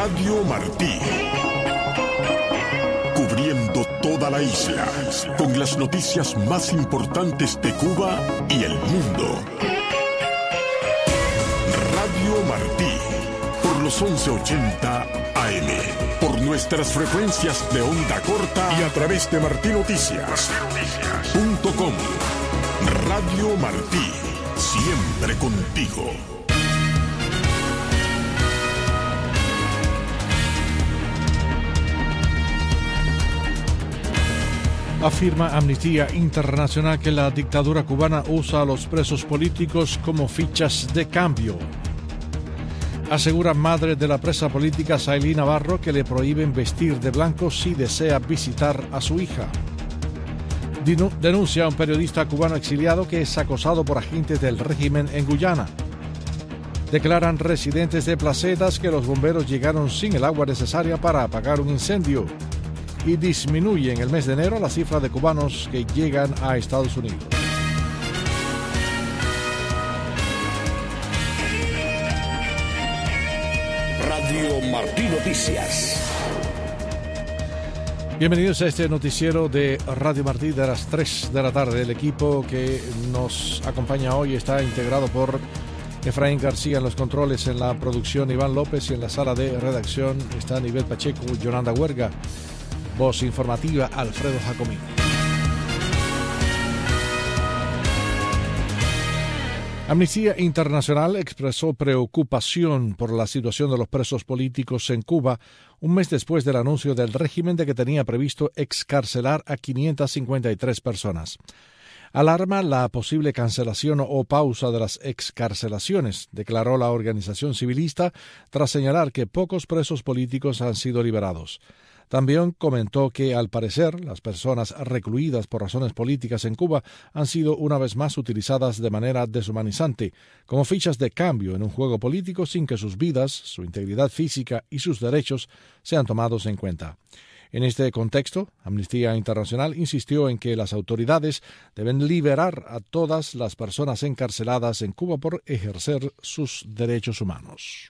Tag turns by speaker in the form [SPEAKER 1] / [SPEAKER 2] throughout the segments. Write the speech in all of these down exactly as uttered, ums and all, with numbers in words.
[SPEAKER 1] Radio Martí. Cubriendo toda la isla, con las noticias más importantes de Cuba y el mundo. Radio Martí, por los once ochenta A M, por nuestras frecuencias de onda corta y a través de martinoticias punto com. Radio Martí, siempre contigo.
[SPEAKER 2] Afirma Amnistía Internacional que la dictadura cubana usa a los presos políticos como fichas de cambio. Asegura madre de la presa política Sailí Navarro que le prohíben vestir de blanco si desea visitar a su hija. Denuncia a un periodista cubano exiliado que es acosado por agentes del régimen en Guyana. Declaran residentes de Placetas que los bomberos llegaron sin el agua necesaria para apagar un incendio. Y disminuye en el mes de enero la cifra de cubanos que llegan a Estados Unidos.
[SPEAKER 1] Radio Martí Noticias.
[SPEAKER 2] Bienvenidos a este noticiero de Radio Martí de las tres de la tarde. El equipo que nos acompaña hoy está integrado por Efraín García en los controles, en la producción Iván López y en la sala de redacción está Nivel Pacheco, Yolanda Huerga. Voz informativa, Alfredo Jacomín. Amnistía Internacional expresó preocupación por la situación de los presos políticos en Cuba un mes después del anuncio del régimen de que tenía previsto excarcelar a quinientas cincuenta y tres personas. Alarma la posible cancelación o pausa de las excarcelaciones, declaró la organización civilista tras señalar que pocos presos políticos han sido liberados. También comentó que, al parecer, las personas recluidas por razones políticas en Cuba han sido una vez más utilizadas de manera deshumanizante, como fichas de cambio en un juego político sin que sus vidas, su integridad física y sus derechos sean tomados en cuenta. En este contexto, Amnistía Internacional insistió en que las autoridades deben liberar a todas las personas encarceladas en Cuba por ejercer sus derechos humanos.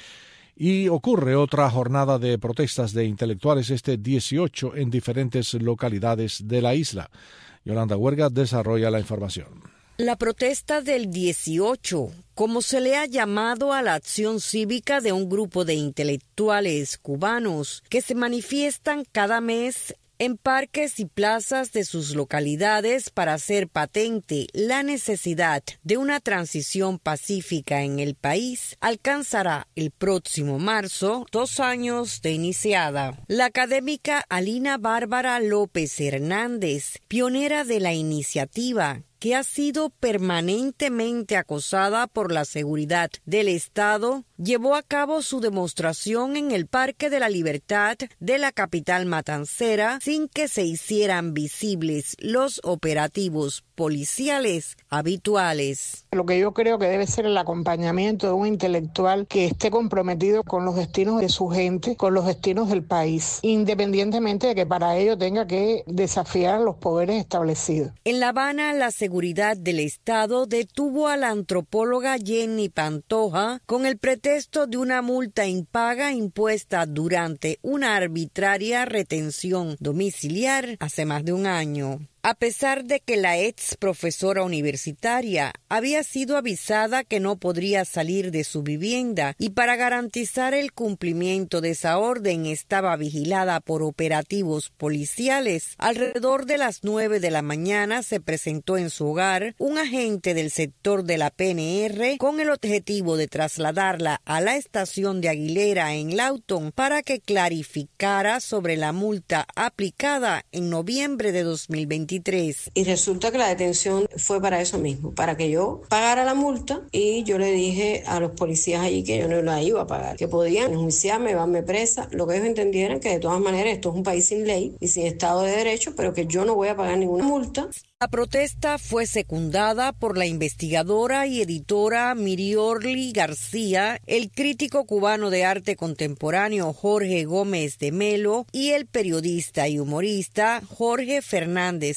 [SPEAKER 2] Y ocurre otra jornada de protestas de intelectuales este dieciocho en diferentes localidades de la isla. Yolanda Huerga desarrolla la información.
[SPEAKER 3] La protesta del dieciocho, como se le ha llamado a la acción cívica de un grupo de intelectuales cubanos que se manifiestan cada mes en parques y plazas de sus localidades para hacer patente la necesidad de una transición pacífica en el país, alcanzará el próximo marzo dos años de iniciada. La académica Alina Bárbara López Hernández, pionera de la iniciativa, que ha sido permanentemente acosada por la seguridad del Estado, llevó a cabo su demostración en el Parque de la Libertad de la capital matancera sin que se hicieran visibles los operativos policiales habituales.
[SPEAKER 4] Lo que yo creo que debe ser el acompañamiento de un intelectual que esté comprometido con los destinos de su gente, con los destinos del país, independientemente de que para ello tenga que desafiar a los poderes establecidos.
[SPEAKER 3] En La Habana, la seguridad del Estado detuvo a la antropóloga Jenny Pantoja con el pretexto de una multa impaga impuesta durante una arbitraria retención domiciliar hace más de un año. A pesar de que la ex profesora universitaria había sido avisada que no podría salir de su vivienda y para garantizar el cumplimiento de esa orden estaba vigilada por operativos policiales, alrededor de las nueve de la mañana se presentó en su hogar un agente del sector de la P N R con el objetivo de trasladarla a la estación de Aguilera en Lawton para que clarificara sobre la multa aplicada en noviembre de dos mil veintitrés.
[SPEAKER 5] Y resulta que la detención fue para eso mismo, para que yo pagara la multa, y yo le dije a los policías allí que yo no la iba a pagar, que podían enjuiciarme, llevarme presa, lo que ellos entendieran que de todas maneras esto es un país sin ley y sin Estado de Derecho, pero que yo no voy a pagar ninguna multa.
[SPEAKER 3] La protesta fue secundada por la investigadora y editora Miriorli García, el crítico cubano de arte contemporáneo Jorge Gómez de Melo y el periodista y humorista Jorge Fernández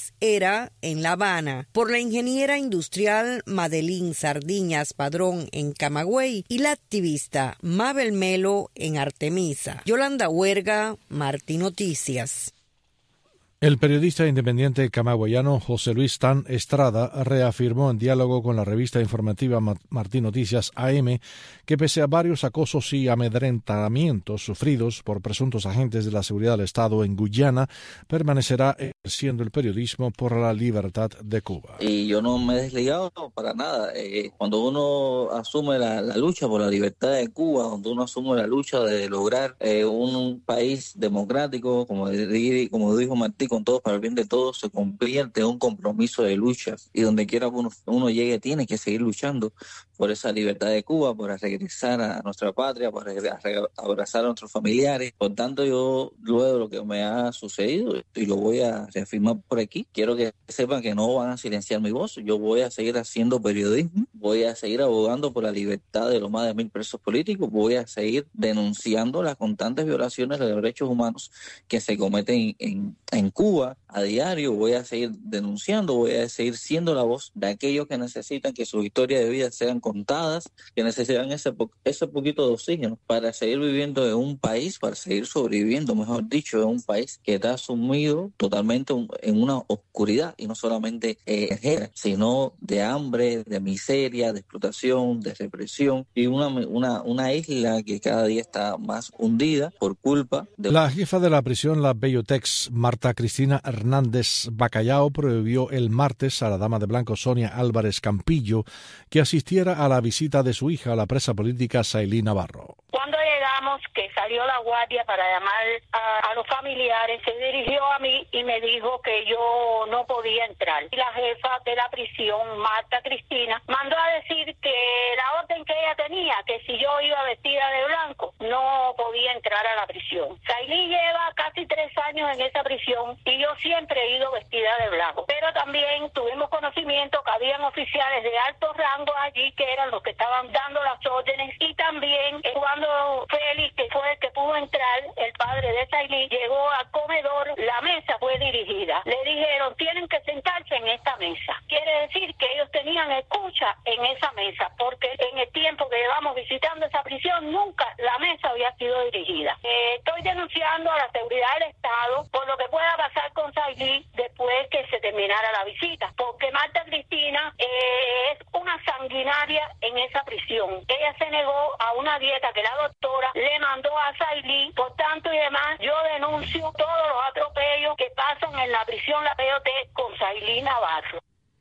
[SPEAKER 3] López era en La Habana, por la ingeniera industrial Madeline Sardiñas Padrón en Camagüey y la activista Mabel Melo en Artemisa. Yolanda Huerga, Martí Noticias.
[SPEAKER 2] El periodista independiente camagüeyano José Luis Tan Estrada reafirmó en diálogo con la revista informativa Martí Noticias A M que pese a varios acosos y amedrentamientos sufridos por presuntos agentes de la seguridad del Estado en Guyana, permanecerá ejerciendo el periodismo por la libertad de Cuba.
[SPEAKER 6] Y yo no me he desligado para nada. Eh, cuando uno asume la, la lucha por la libertad de Cuba, cuando uno asume la lucha de lograr eh, un país democrático, como, como dijo Martí, con todos para el bien de todos, se convierte en un compromiso de lucha, y donde quiera que uno, uno llegue tiene que seguir luchando por esa libertad de Cuba, por regresar a nuestra patria, por abrazar a nuestros familiares. Por tanto, yo luego de lo que me ha sucedido, y lo voy a reafirmar por aquí, quiero que sepan que no van a silenciar mi voz. Yo voy a seguir haciendo periodismo, voy a seguir abogando por la libertad de los más de mil presos políticos, voy a seguir denunciando las constantes violaciones de los derechos humanos que se cometen en, en Cuba a diario. Voy a seguir denunciando, voy a seguir siendo la voz de aquellos que necesitan que sus historias de vida sean contadas, que necesitan ese, po- ese poquito de oxígeno para seguir viviendo en un país, para seguir sobreviviendo, mejor dicho, en un país que está sumido totalmente en una oscuridad, y no solamente eh, sino de hambre, de miseria, de explotación, de represión, y una, una, una isla que cada día está más hundida por culpa de...
[SPEAKER 2] La jefa de la prisión La Bellotex, Marta Cristina Hernández Bacallao, prohibió el martes a la dama de blanco Sonia Álvarez Campillo que asistiera a la visita de su hija, la presa política Sailí Navarro.
[SPEAKER 7] Cuando llegamos, que salió la guardia para llamar a, a los familiares, se dirigió a mí y me dijo que yo no podía entrar. Y la jefa de la prisión, Marta Cristina, mandó a decir que la orden que ella tenía, que si yo iba vestida de blanco, no podía entrar a la prisión. Sailí lleva casi tres años en esa prisión y yo siempre he ido vestida de blanco. Pero también tuvimos conocimiento que habían oficiales de alto rango allí que eran los que estaban dando las órdenes, y también eh, cuando Félix, que fue el que pudo entrar, el padre de Sailí, llegó al comedor, la mesa fue dirigida. Le dijeron, tienen que sentarse en esta mesa. Quiere decir que ellos tenían escucha en esa mesa, porque en el tiempo que llevamos visitando esa prisión, nunca la mesa había sido dirigida. Eh, estoy denunciando a la seguridad del Estado por lo que pueda pasar con Sailí después que se terminara la visita, porque Marta Cristina eh, es una sanguinaria en esa prisión. Ella se negó a una dieta que la doctora le mandó a Sailí. Por tanto y demás, yo denuncio todos los atropellos que pasan en la prisión La Bellotex con Sailí Navarro.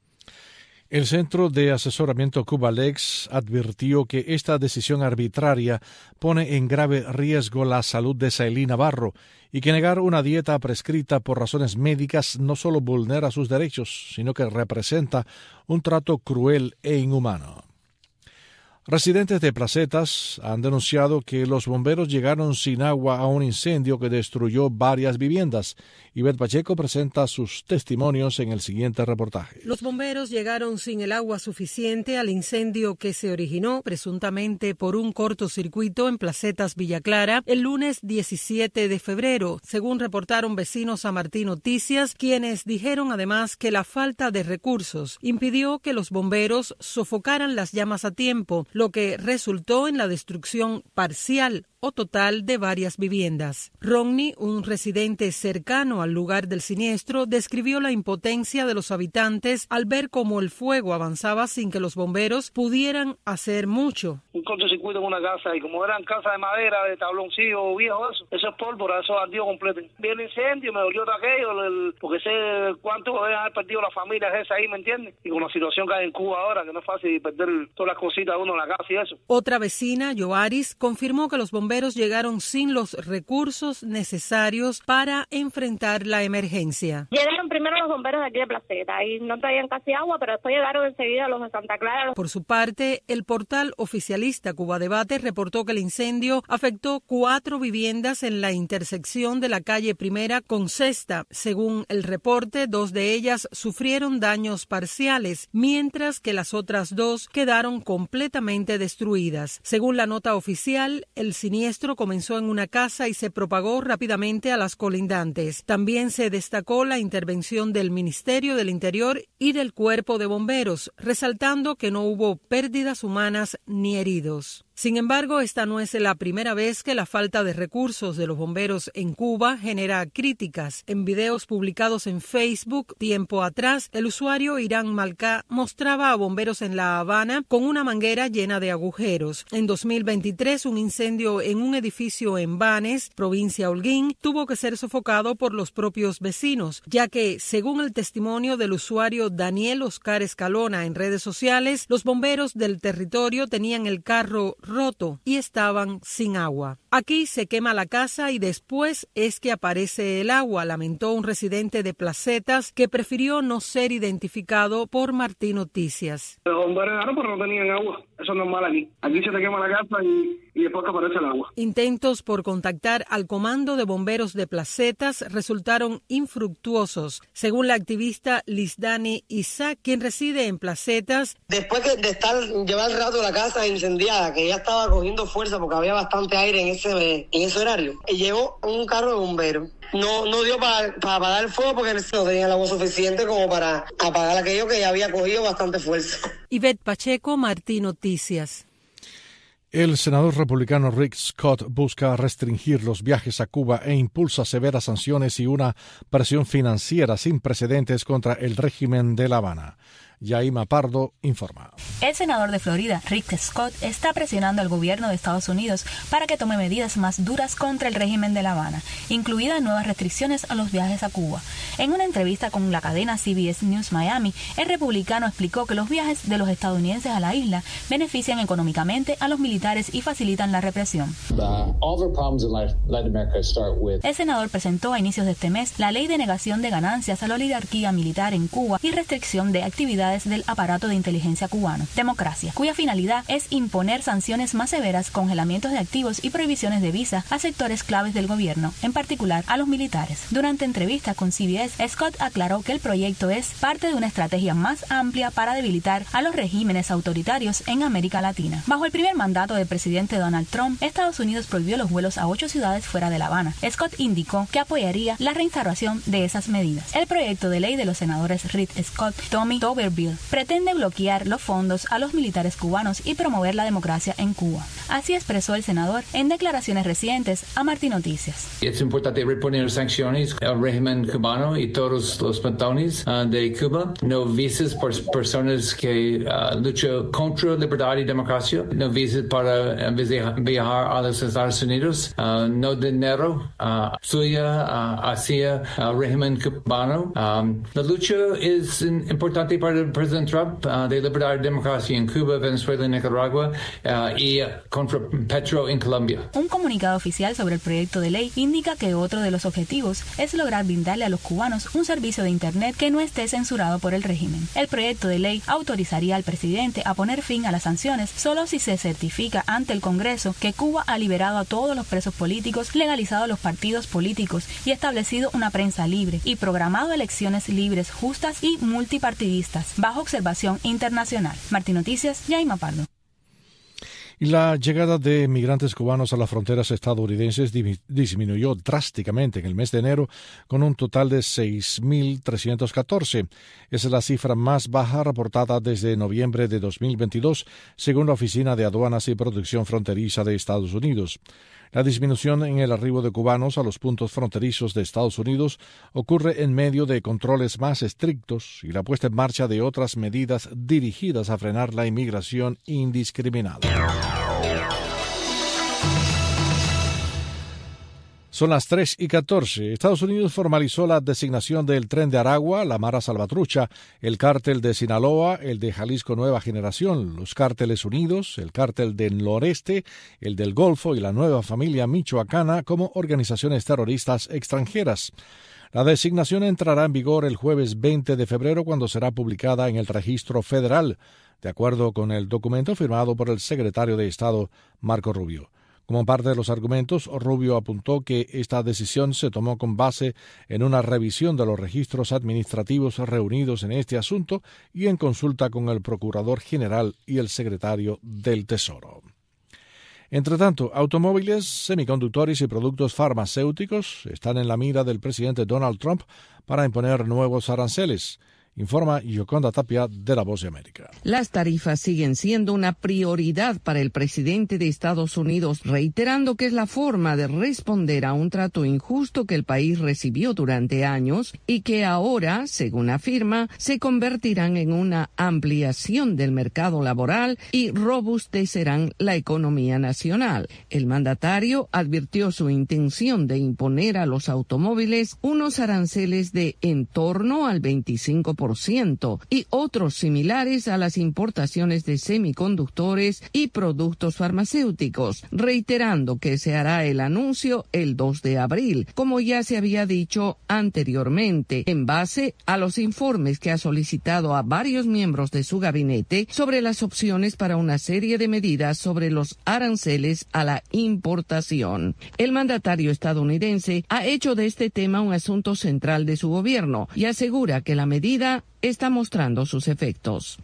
[SPEAKER 2] El Centro de Asesoramiento Cubalex advirtió que esta decisión arbitraria pone en grave riesgo la salud de Sailí Navarro y que negar una dieta prescrita por razones médicas no solo vulnera sus derechos, sino que representa un trato cruel e inhumano. Residentes de Placetas han denunciado que los bomberos llegaron sin agua a un incendio que destruyó varias viviendas. Ivette Pacheco presenta sus testimonios en el siguiente reportaje.
[SPEAKER 8] Los bomberos llegaron sin el agua suficiente al incendio que se originó presuntamente por un cortocircuito en Placetas Villa Clara el lunes diecisiete de febrero, según reportaron vecinos a Martí Noticias, quienes dijeron además que la falta de recursos impidió que los bomberos sofocaran las llamas a tiempo, lo que resultó en la destrucción parcial o total de varias viviendas. Ronnie, un residente cercano al lugar del siniestro, describió la impotencia de los habitantes al ver cómo el fuego avanzaba sin que los bomberos pudieran hacer mucho.
[SPEAKER 9] Un cortocircuito en una casa, y como eran casas de madera, de tabloncillo viejo, eso, eso es pólvora, eso ardió completo. Vi el incendio, me dolió todo aquello, el, porque sé cuánto deben haber perdido las familias esas ahí, ¿me entiendes? Y con la situación que hay en Cuba ahora, que no es fácil perder todas las cositas de uno en la casa y eso.
[SPEAKER 8] Otra vecina, Yoaris, confirmó que los bomberos llegaron sin los recursos necesarios para enfrentar la emergencia.
[SPEAKER 10] Llegaron primero los bomberos de aquí de Placeta y no traían casi agua, pero después llegaron enseguida los de Santa Clara.
[SPEAKER 8] Por su parte, el portal oficialista Cuba Debate reportó que el incendio afectó cuatro viviendas en la intersección de la calle Primera con Sexta. Según el reporte, dos de ellas sufrieron daños parciales, mientras que las otras dos quedaron completamente completamente destruidas. Según la nota oficial, el siniestro comenzó en una casa y se propagó rápidamente a las colindantes. También se destacó la intervención del Ministerio del Interior y del Cuerpo de Bomberos, resaltando que no hubo pérdidas humanas ni heridos. Sin embargo, esta no es la primera vez que la falta de recursos de los bomberos en Cuba genera críticas. En videos publicados en Facebook tiempo atrás, el usuario Irán Malcá mostraba a bomberos en La Habana con una manguera llena de agujeros. En dos mil veintitrés, un incendio en un edificio en Banes, provincia Holguín, tuvo que ser sofocado por los propios vecinos, ya que, según el testimonio del usuario Daniel Oscar Escalona en redes sociales, los bomberos del territorio tenían el carro roto y estaban sin agua. Aquí se quema la casa y después es que aparece el agua, lamentó un residente de Placetas que prefirió no ser identificado por Martín Noticias.
[SPEAKER 9] Los bomberos llegaron pero no tenían agua. Eso es normal aquí. Aquí se te quema la casa y, y después que aparece el agua.
[SPEAKER 8] Intentos por contactar al comando de bomberos de Placetas resultaron infructuosos, según la activista Lisdani Isaac, quien reside en Placetas.
[SPEAKER 11] Después de estar llevar rato la casa incendiada, que ya estaba cogiendo fuerza porque había bastante aire en ese en ese horario, llegó un carro de bomberos. No, no dio para, para apagar el fuego porque no tenía el agua suficiente como para apagar aquello que ya había cogido bastante fuerza.
[SPEAKER 8] Ivette Pacheco, Martín Noticias.
[SPEAKER 2] El senador republicano Rick Scott busca restringir los viajes a Cuba e impulsa severas sanciones y una presión financiera sin precedentes contra el régimen de La Habana. Yaima Pardo informa.
[SPEAKER 12] El senador de Florida, Rick Scott, está presionando al gobierno de Estados Unidos para que tome medidas más duras contra el régimen de La Habana, incluidas nuevas restricciones a los viajes a Cuba. En una entrevista con la cadena C B S News Miami, el republicano explicó que los viajes de los estadounidenses a la isla benefician económicamente a los militares y facilitan la represión. El senador presentó a inicios de este mes la ley de negación de ganancias a la oligarquía militar en Cuba y restricción de actividades del aparato de inteligencia cubano, Democracia, cuya finalidad es imponer sanciones más severas, congelamientos de activos y prohibiciones de visa a sectores claves del gobierno, en particular a los militares. Durante entrevistas con C B S, Scott aclaró que el proyecto es parte de una estrategia más amplia para debilitar a los regímenes autoritarios en América Latina. Bajo el primer mandato del presidente Donald Trump, Estados Unidos prohibió los vuelos a ocho ciudades fuera de La Habana. Scott indicó que apoyaría la reinstauración de esas medidas. El proyecto de ley de los senadores Rick Scott, Tommy Tuberville, pretende bloquear los fondos a los militares cubanos y promover la democracia en Cuba. Así expresó el senador en declaraciones recientes a Martín Noticias.
[SPEAKER 13] Es importante reponer sanciones al régimen cubano y todos los patrones uh, de Cuba. No visas por personas que uh, luchan contra libertad y democracia. No visas para uh, viajar a los Estados Unidos. Uh, no dinero uh, suya uh, hacia el régimen cubano. Um, la lucha es importante para el presidente Trump uh, de libertad y democracia en Cuba, Venezuela y Nicaragua uh, y contra Petro en Colombia.
[SPEAKER 12] Un comunicado oficial sobre el proyecto de ley indica que otro de los objetivos es lograr brindarle a los cubanos un servicio de Internet que no esté censurado por el régimen. El proyecto de ley autorizaría al presidente a poner fin a las sanciones solo si se certifica ante el Congreso que Cuba ha liberado a todos los presos políticos, legalizado los partidos políticos y establecido una prensa libre y programado elecciones libres, justas y multipartidistas bajo observación internacional. Martín Noticias, Yaima Pardo.
[SPEAKER 2] Y la llegada de migrantes cubanos a las fronteras estadounidenses disminuyó drásticamente en el mes de enero con un total de seis mil trescientos catorce. Esa es la cifra más baja reportada desde noviembre de dos mil veintidós, según la Oficina de Aduanas y Protección Fronteriza de Estados Unidos. La disminución en el arribo de cubanos a los puntos fronterizos de Estados Unidos ocurre en medio de controles más estrictos y la puesta en marcha de otras medidas dirigidas a frenar la inmigración indiscriminada. Son las tres y catorce. Estados Unidos formalizó la designación del Tren de Aragua, la Mara Salvatrucha, el Cártel de Sinaloa, el de Jalisco Nueva Generación, los Cárteles Unidos, el Cártel del Noreste, el del Golfo y la Nueva Familia Michoacana como organizaciones terroristas extranjeras. La designación entrará en vigor el jueves veinte de febrero cuando será publicada en el Registro Federal, de acuerdo con el documento firmado por el secretario de Estado, Marco Rubio. Como parte de los argumentos, Rubio apuntó que esta decisión se tomó con base en una revisión de los registros administrativos reunidos en este asunto y en consulta con el Procurador General y el Secretario del Tesoro. Entre tanto, automóviles, semiconductores y productos farmacéuticos están en la mira del presidente Donald Trump para imponer nuevos aranceles. Informa Yoconda Tapia de La Voz de América.
[SPEAKER 14] Las tarifas siguen siendo una prioridad para el presidente de Estados Unidos, reiterando que es la forma de responder a un trato injusto que el país recibió durante años y que ahora, según afirma, se convertirán en una ampliación del mercado laboral y robustecerán la economía nacional. El mandatario advirtió su intención de imponer a los automóviles unos aranceles de en torno al veinticinco por ciento y otros similares a las importaciones de semiconductores y productos farmacéuticos, reiterando que se hará el anuncio el dos de abril, como ya se había dicho anteriormente, en base a los informes que ha solicitado a varios miembros de su gabinete sobre las opciones para una serie de medidas sobre los aranceles a la importación. El mandatario estadounidense ha hecho de este tema un asunto central de su gobierno y asegura que la medida está mostrando sus efectos.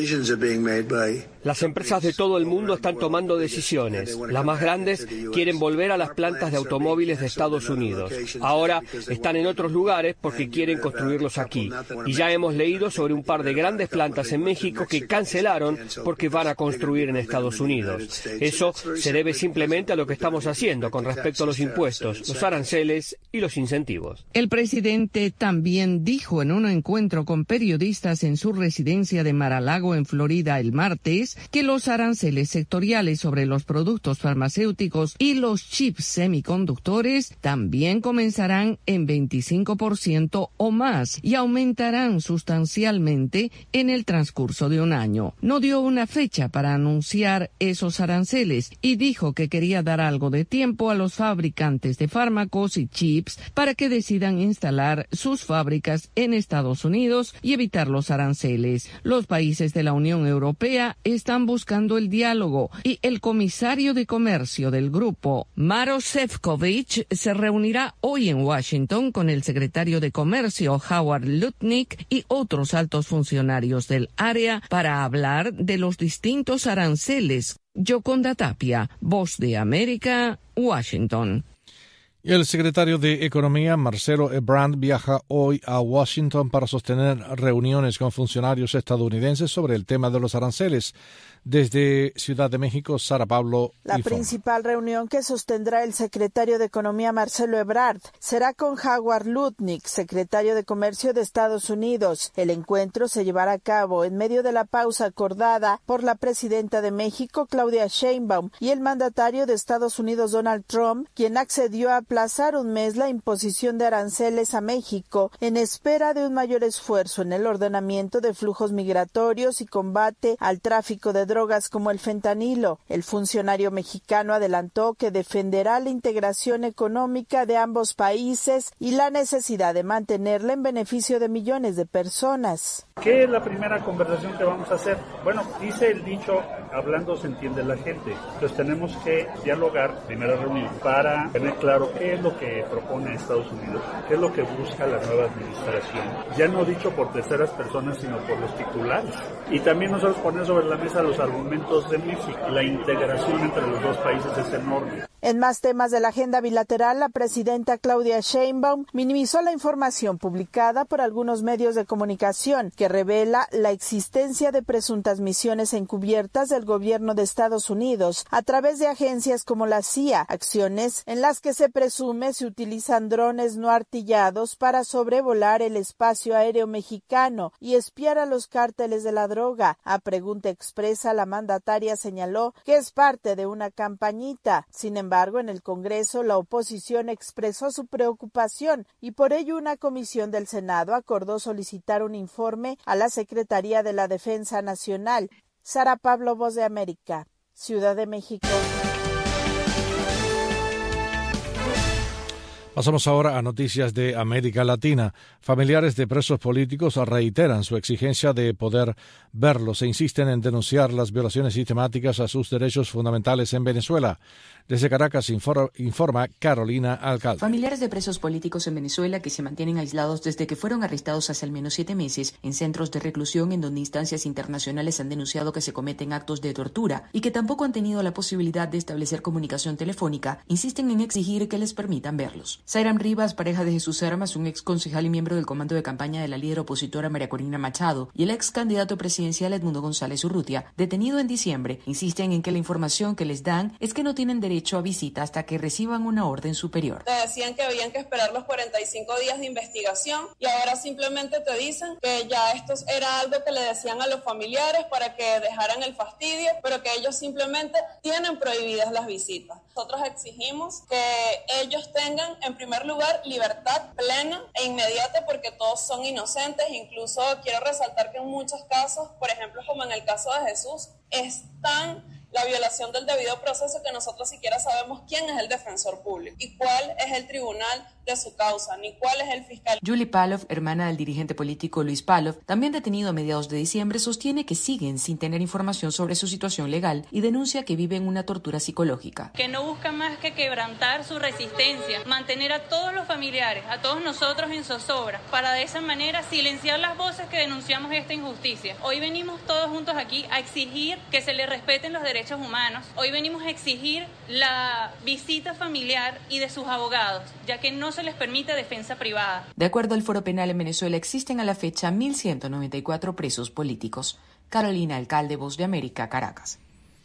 [SPEAKER 15] Las empresas de todo el mundo están tomando decisiones. Las más grandes quieren volver a las plantas de automóviles de Estados Unidos. Ahora están en otros lugares porque quieren construirlos aquí. Y ya hemos leído sobre un par de grandes plantas en México que cancelaron porque van a construir en Estados Unidos. Eso se debe simplemente a lo que estamos haciendo con respecto a los impuestos, los aranceles y los incentivos.
[SPEAKER 14] El presidente también dijo en un encuentro con periodistas en su residencia de Mar-a-Lago, en Florida, el martes, que los aranceles sectoriales sobre los productos farmacéuticos y los chips semiconductores también comenzarán en veinticinco por ciento o más y aumentarán sustancialmente en el transcurso de un año. No dio una fecha para anunciar esos aranceles y dijo que quería dar algo de tiempo a los fabricantes de fármacos y chips para que decidan instalar sus fábricas en Estados Unidos y evitar los aranceles. Los países de la Unión Europea están buscando el diálogo y el comisario de comercio del grupo, Maroš Šefčovič, se reunirá hoy en Washington con el secretario de Comercio, Howard Lutnick, y otros altos funcionarios del área para hablar de los distintos aranceles. Yoconda Tapia, Voz de América, Washington.
[SPEAKER 2] Y el secretario de Economía, Marcelo Ebrard, viaja hoy a Washington para sostener reuniones con funcionarios estadounidenses sobre el tema de los aranceles. Desde Ciudad de México, Sara Pablo.
[SPEAKER 16] La
[SPEAKER 2] informa.
[SPEAKER 16] Principal reunión que sostendrá el secretario de Economía, Marcelo Ebrard, será con Howard Lutnick, secretario de Comercio de Estados Unidos. El encuentro se llevará a cabo en medio de la pausa acordada por la presidenta de México, Claudia Sheinbaum, y el mandatario de Estados Unidos, Donald Trump, quien accedió a aplazar un mes la imposición de aranceles a México en espera de un mayor esfuerzo en el ordenamiento de flujos migratorios y combate al tráfico de drogas como el fentanilo. El funcionario mexicano adelantó que defenderá la integración económica de ambos países y la necesidad de mantenerla en beneficio de millones de personas.
[SPEAKER 17] ¿Qué es la primera conversación que vamos a hacer? Bueno, dice el dicho, hablando se entiende la gente. Entonces tenemos que dialogar, primera reunión, para tener claro qué es lo que propone Estados Unidos, qué es lo que busca la nueva administración. Ya no dicho por terceras personas, sino por los titulares. Y también nosotros poner sobre la mesa los argumentos de México. La integración entre los dos países es enorme.
[SPEAKER 16] En más temas de la agenda bilateral, la presidenta Claudia Sheinbaum minimizó la información publicada por algunos medios de comunicación que revela la existencia de presuntas misiones encubiertas del gobierno de Estados Unidos a través de agencias como la C I A, acciones en las que se presume se utilizan drones no artillados para sobrevolar el espacio aéreo mexicano y espiar a los cárteles de la droga. A pregunta expresa, la mandataria señaló que es parte de una campañita. Sin embargo, en el Congreso, la oposición expresó su preocupación y por ello una comisión del Senado acordó solicitar un informe a la Secretaría de la Defensa Nacional. Sara Pablo, Voz de América, Ciudad de México.
[SPEAKER 2] Pasamos ahora a noticias de América Latina. Familiares de presos políticos reiteran su exigencia de poder verlos e insisten en denunciar las violaciones sistemáticas a sus derechos fundamentales en Venezuela. Desde Caracas informa Carolina Alcalde.
[SPEAKER 18] Familiares de presos políticos en Venezuela que se mantienen aislados desde que fueron arrestados hace al menos siete meses en centros de reclusión en donde instancias internacionales han denunciado que se cometen actos de tortura y que tampoco han tenido la posibilidad de establecer comunicación telefónica, insisten en exigir que les permitan verlos. Zairam Rivas, pareja de Jesús Armas, un ex concejal y miembro del comando de campaña de la líder opositora María Corina Machado, y el ex candidato presidencial Edmundo González Urrutia, detenido en diciembre, insisten en que la información que les dan es que no tienen derecho a visita hasta que reciban una orden superior.
[SPEAKER 19] Te decían que habían que esperar los cuarenta y cinco días de investigación y ahora simplemente te dicen que ya esto era algo que le decían a los familiares para que dejaran el fastidio, pero que ellos simplemente tienen prohibidas las visitas. Nosotros exigimos que ellos tengan, en primer lugar, libertad plena e inmediata porque todos son inocentes. Incluso quiero resaltar que en muchos casos, por ejemplo, como en el caso de Jesús, están la violación del debido proceso que nosotros siquiera sabemos quién es el defensor público y cuál es el tribunal de su causa, ni cuál es el fiscal.
[SPEAKER 18] Julie Palov, hermana del dirigente político Luis Palov, también detenido a mediados de diciembre, sostiene que siguen sin tener información sobre su situación legal y denuncia que viven una tortura psicológica.
[SPEAKER 20] Que no buscan más que quebrantar su resistencia, mantener a todos los familiares, a todos nosotros en zozobra, para de esa manera silenciar las voces que denunciamos esta injusticia. Hoy venimos todos juntos aquí a exigir que se les respeten los derechos humanos. Hoy venimos a exigir la visita familiar y de sus abogados, ya que no se les permite defensa privada.
[SPEAKER 18] De acuerdo al Foro Penal en Venezuela, existen a la fecha mil ciento noventa y cuatro presos políticos. Carolina Alcalde, Voz de América, Caracas.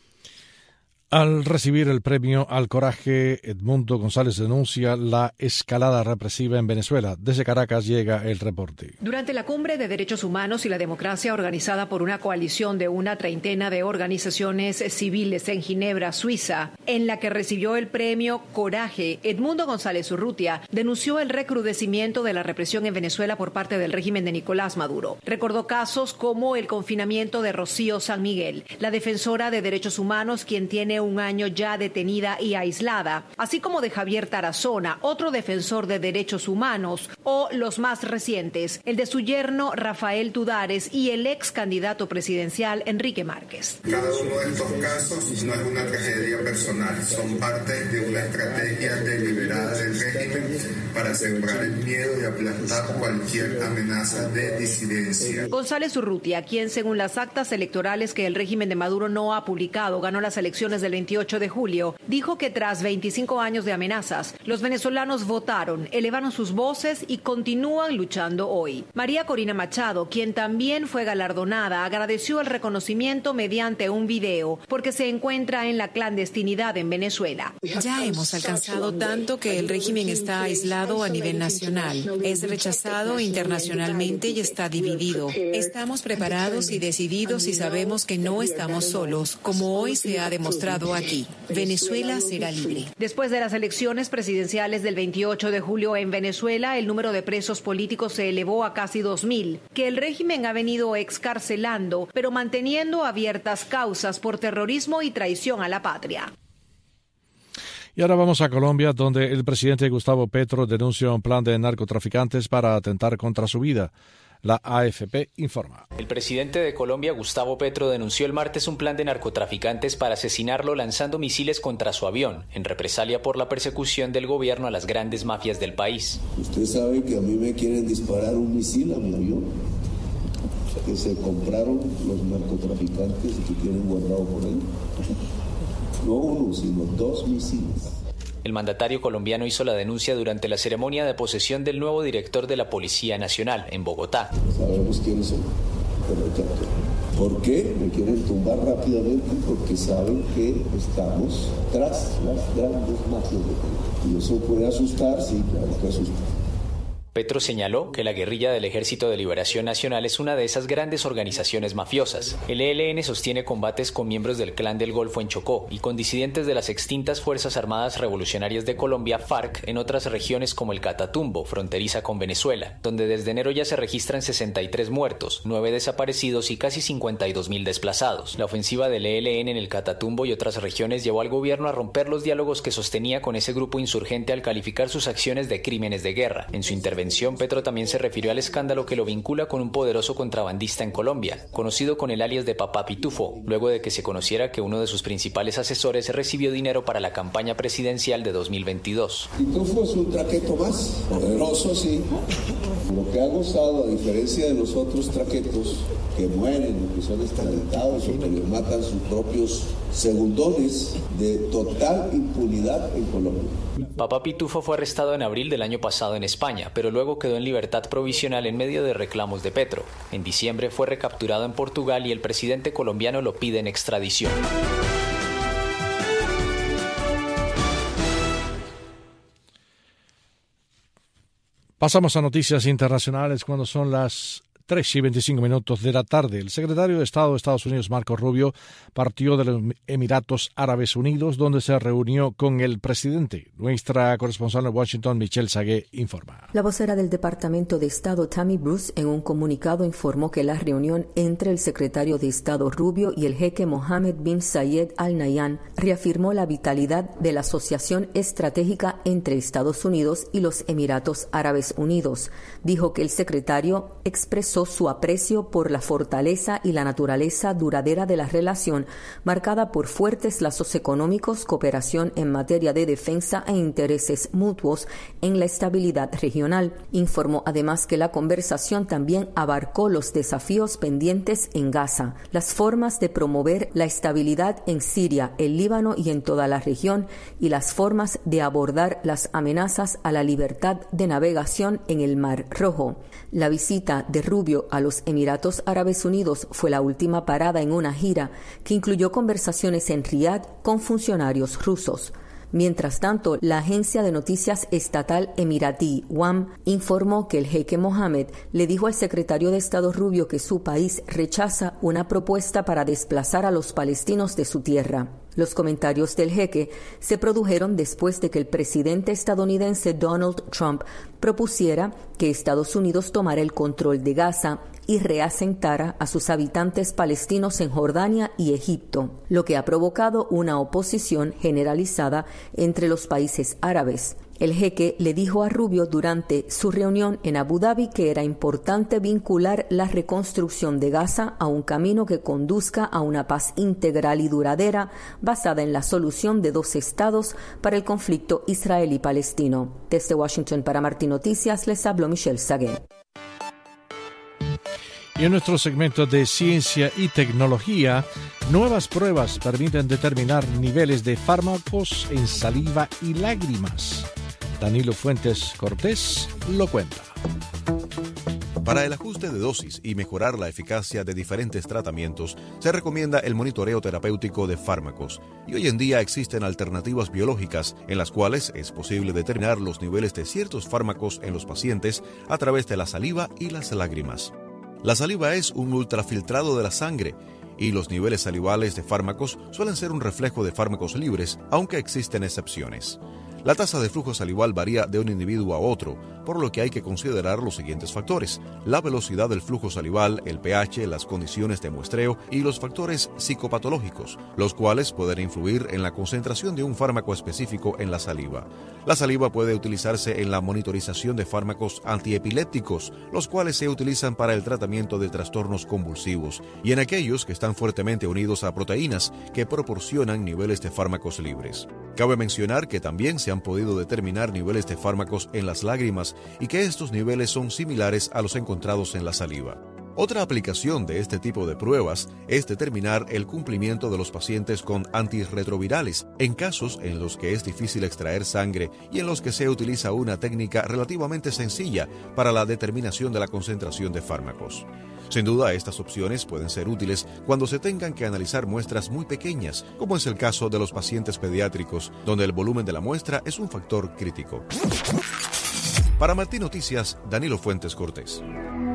[SPEAKER 2] Al recibir el premio al coraje, Edmundo González denuncia la escalada represiva en Venezuela. Desde Caracas llega el reporte.
[SPEAKER 21] Durante la Cumbre de Derechos Humanos y la Democracia organizada por una coalición de una treintena de organizaciones civiles en Ginebra, Suiza, en la que recibió el premio Coraje, Edmundo González Urrutia denunció el recrudecimiento de la represión en Venezuela por parte del régimen de Nicolás Maduro. Recordó casos como el confinamiento de Rocío San Miguel, la defensora de derechos humanos, quien tiene un año ya detenida y aislada, así como de Javier Tarazona, otro defensor de derechos humanos, o los más recientes, el de su yerno Rafael Tudares y el ex candidato presidencial Enrique Márquez.
[SPEAKER 22] Cada uno de estos casos no es una tragedia personal, son parte de una estrategia deliberada del régimen para sembrar el miedo y aplastar cualquier amenaza de disidencia.
[SPEAKER 21] González Urrutia, quien según las actas electorales que el régimen de Maduro no ha publicado, ganó las elecciones del veintiocho de julio, dijo que tras veinticinco años de amenazas, los venezolanos votaron, elevaron sus voces y continúan luchando hoy. María Corina Machado, quien también fue galardonada, agradeció el reconocimiento mediante un video, porque se encuentra en la clandestinidad en Venezuela.
[SPEAKER 23] Ya hemos alcanzado tanto que el régimen está aislado a nivel nacional, es rechazado internacionalmente y está dividido. Estamos preparados y decididos y sabemos que no estamos solos, como hoy se ha demostrado aquí. Venezuela será libre.
[SPEAKER 21] Después de las elecciones presidenciales del veintiocho de julio en Venezuela, el número de presos políticos se elevó a casi dos mil, que el régimen ha venido excarcelando, pero manteniendo abiertas causas por terrorismo y traición a la patria.
[SPEAKER 2] Y ahora vamos a Colombia, donde el presidente Gustavo Petro denuncia un plan de narcotraficantes para atentar contra su vida. La A F P informa.
[SPEAKER 24] El presidente de Colombia, Gustavo Petro, denunció el martes un plan de narcotraficantes para asesinarlo lanzando misiles contra su avión, en represalia por la persecución del gobierno a las grandes mafias del país.
[SPEAKER 25] Usted sabe que a mí me quieren disparar un misil a mi avión, que se compraron los narcotraficantes y que tienen guardado por él. No uno, sino dos misiles.
[SPEAKER 24] El mandatario colombiano hizo la denuncia durante la ceremonia de posesión del nuevo director de la Policía Nacional en Bogotá.
[SPEAKER 25] Sabemos quiénes son, pero ya, ¿por qué me quieren tumbar rápidamente? Porque saben que estamos tras las grandes mafias de Colombia. Y eso puede asustar, sí, claro que asusta.
[SPEAKER 24] Petro señaló que la guerrilla del Ejército de Liberación Nacional es una de esas grandes organizaciones mafiosas. El E L N sostiene combates con miembros del Clan del Golfo en Chocó y con disidentes de las extintas Fuerzas Armadas Revolucionarias de Colombia, FARC, en otras regiones como el Catatumbo, fronteriza con Venezuela, donde desde enero ya se registran sesenta y tres muertos, nueve desaparecidos y casi cincuenta y dos mil desplazados. La ofensiva del E L N en el Catatumbo y otras regiones llevó al gobierno a romper los diálogos que sostenía con ese grupo insurgente al calificar sus acciones de crímenes de guerra. En su intervención, Petro también se refirió al escándalo que lo vincula con un poderoso contrabandista en Colombia, conocido con el alias de Papá Pitufo, luego de que se conociera que uno de sus principales asesores recibió dinero para la campaña presidencial de dos mil veintidós.
[SPEAKER 25] Pitufo es un traqueto más, poderoso sí, lo que ha gozado a diferencia de los otros traquetos que mueren o que son estalentados o que les matan sus propios segundones, de total impunidad en Colombia.
[SPEAKER 24] Papá Pitufo fue arrestado en abril del año pasado en España, pero luego quedó en libertad provisional en medio de reclamos de Petro. En diciembre fue recapturado en Portugal y el presidente colombiano lo pide en extradición.
[SPEAKER 2] Pasamos a noticias internacionales cuando son las tres y veinticinco minutos de la tarde. El secretario de Estado de Estados Unidos, Marco Rubio, partió de los Emiratos Árabes Unidos, donde se reunió con el presidente. Nuestra corresponsal en Washington, Michelle Sagué, informa.
[SPEAKER 1] La vocera del Departamento de Estado, Tammy Bruce, en un comunicado informó que la reunión entre el secretario de Estado Rubio y el jeque Mohammed bin Zayed Al Nahyan reafirmó la vitalidad de la asociación estratégica entre Estados Unidos y los Emiratos Árabes Unidos. Dijo que el secretario expresó su aprecio por la fortaleza y la naturaleza duradera de la relación, marcada por fuertes lazos económicos, cooperación en materia de defensa e intereses mutuos en la estabilidad regional. Informó además que la conversación también abarcó los desafíos pendientes en Gaza, las formas de promover la estabilidad en Siria, el Líbano y en toda la región, y las formas de abordar las amenazas a la libertad de navegación en el Mar Rojo. La visita de Rubio a los Emiratos Árabes Unidos fue la última parada en una gira que incluyó conversaciones en Riad con funcionarios rusos. Mientras tanto, la agencia de noticias estatal emiratí W A M informó que el jeque Mohammed le dijo al secretario de Estado Rubio que su país rechaza una propuesta para desplazar a los palestinos de su tierra. Los comentarios del jeque se produjeron después de que el presidente estadounidense Donald Trump propusiera que Estados Unidos tomara el control de Gaza y reasentara a sus habitantes palestinos en Jordania y Egipto, lo que ha provocado una oposición generalizada entre los países árabes. El jeque le dijo a Rubio durante su reunión en Abu Dhabi que era importante vincular la reconstrucción de Gaza a un camino que conduzca a una paz integral y duradera basada en la solución de dos estados para el conflicto israelí-palestino. Desde Washington para Martín Noticias les habló Michelle Sagué.
[SPEAKER 2] Y en nuestro segmento de ciencia y tecnología, nuevas pruebas permiten determinar niveles de fármacos en saliva y lágrimas. Danilo Fuentes Cortés lo cuenta.
[SPEAKER 3] Para el ajuste de dosis y mejorar la eficacia de diferentes tratamientos, se recomienda el monitoreo terapéutico de fármacos. Y hoy en día existen alternativas biológicas en las cuales es posible determinar los niveles de ciertos fármacos en los pacientes a través de la saliva y las lágrimas. La saliva es un ultrafiltrado de la sangre y los niveles salivales de fármacos suelen ser un reflejo de fármacos libres, aunque existen excepciones. La tasa de flujo salival varía de un individuo a otro, por lo que hay que considerar los siguientes factores: la velocidad del flujo salival, el pH, las condiciones de muestreo y los factores psicopatológicos, los cuales pueden influir en la concentración de un fármaco específico en la saliva. La saliva puede utilizarse en la monitorización de fármacos antiepilépticos, los cuales se utilizan para el tratamiento de trastornos convulsivos, y en aquellos que están fuertemente unidos a proteínas que proporcionan niveles de fármacos libres. Cabe mencionar que también se han podido determinar niveles de fármacos en las lágrimas y que estos niveles son similares a los encontrados en la saliva. Otra aplicación de este tipo de pruebas es determinar el cumplimiento de los pacientes con antirretrovirales en casos en los que es difícil extraer sangre y en los que se utiliza una técnica relativamente sencilla para la determinación de la concentración de fármacos. Sin duda, estas opciones pueden ser útiles cuando se tengan que analizar muestras muy pequeñas, como es el caso de los pacientes pediátricos, donde el volumen de la muestra es un factor crítico. Para Martín Noticias, Danilo Fuentes Cortés.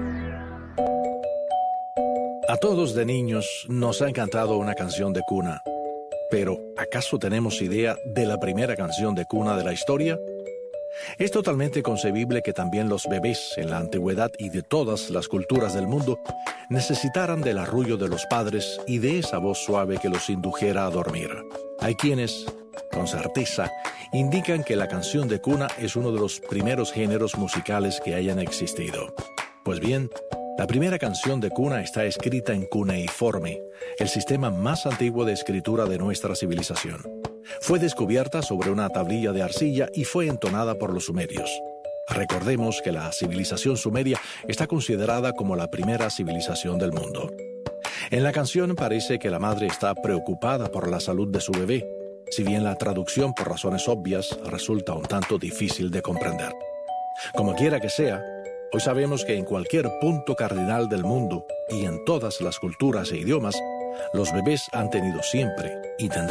[SPEAKER 2] A todos de niños nos ha encantado una canción de cuna. Pero, ¿acaso tenemos idea de la primera canción de cuna de la historia? Es totalmente concebible que también los bebés en la antigüedad y de todas las culturas del mundo necesitaran del arrullo de los padres y de esa voz suave que los indujera a dormir. Hay quienes, con certeza, indican que la canción de cuna es uno de los primeros géneros musicales que hayan existido. Pues bien, la primera canción de cuna está escrita en cuneiforme, el sistema más antiguo de escritura de nuestra civilización. Fue descubierta sobre una tablilla de arcilla y fue entonada por los sumerios. Recordemos que la civilización sumeria está considerada como la primera civilización del mundo. En la canción parece que la madre está preocupada por la salud de su bebé, si bien la traducción por razones obvias resulta un tanto difícil de comprender. Como quiera que sea, hoy sabemos que en cualquier punto cardinal del mundo y en todas las culturas e idiomas, los bebés han tenido siempre y tendrán